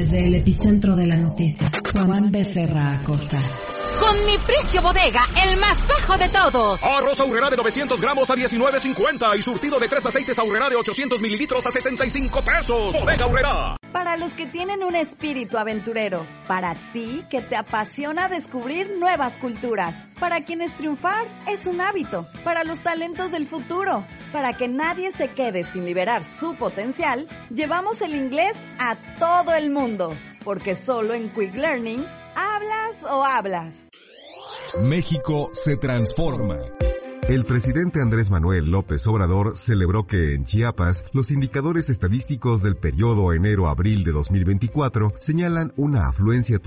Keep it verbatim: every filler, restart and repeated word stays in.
Desde el epicentro de la noticia, Juan Becerra Acosta. Con mi precio bodega, el más bajo de todos. Arroz Aurrerá de novecientos gramos a diecinueve cincuenta y surtido de tres aceites Aurrerá de ochocientos mililitros a setenta y cinco pesos. Bodega Aurrerá. Para los que tienen un espíritu aventurero, para ti que te apasiona descubrir nuevas culturas, para quienes triunfar es un hábito, para los talentos del futuro, para que nadie se quede sin liberar su potencial, llevamos el inglés a todo el mundo, porque solo en Quick Learning ¿hablas o hablas? México se transforma. El presidente Andrés Manuel López Obrador celebró que en Chiapas los indicadores estadísticos del periodo enero-abril de dos mil veinticuatro señalan una afluencia